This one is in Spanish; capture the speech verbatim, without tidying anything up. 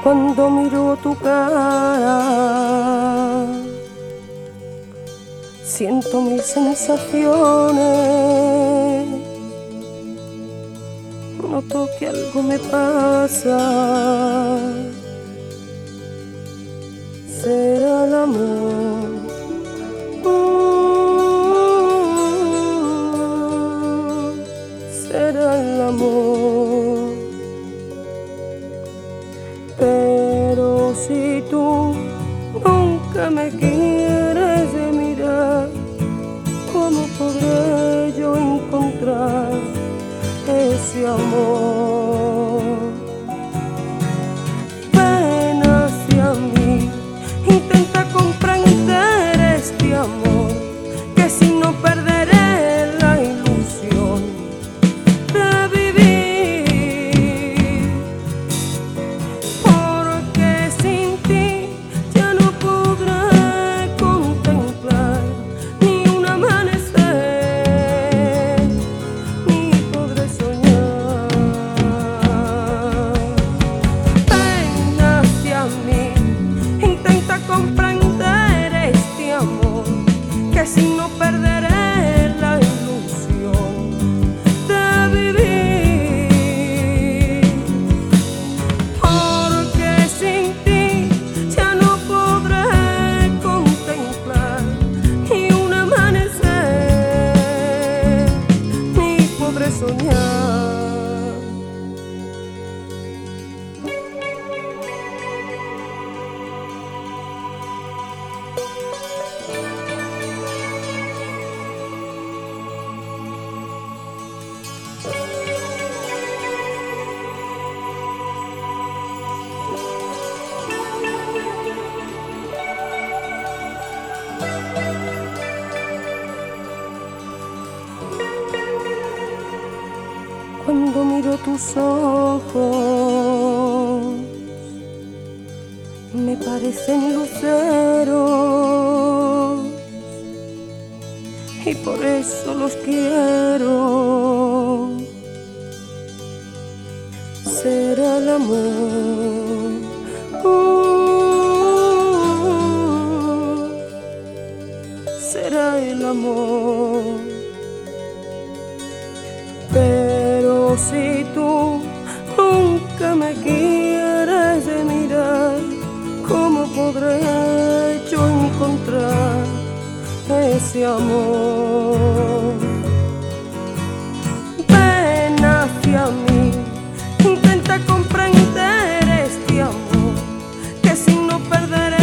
Cuando miro tu cara, siento mis sensaciones. Noto que algo me pasa. Será el amor. Mm, será el amor. Pero si tú nunca me quieres mirar, ¿cómo podré yo encontrar ese amor? Ven hacia mí, intenta comprender este amor, que si no perderé la ilusión de vivir, porque sin ti ya no podré contemplar ni un amanecer, ni podré soñar. Ven hacia mí, intenta comprender este amor, que si no perderé la ilusión de vivir, porque sin ti ya no podré contemplar ni un amanecer, ni podré soñar. Cuando miro tus ojos, me parecen luceros, y por eso los quiero. Será el amor. Uh, será el amor. Pero si tú nunca me quieres mirar, ¿cómo podré yo encontrar ese amor? Ven hacia mí, intenta comprender este amor, que si no perderé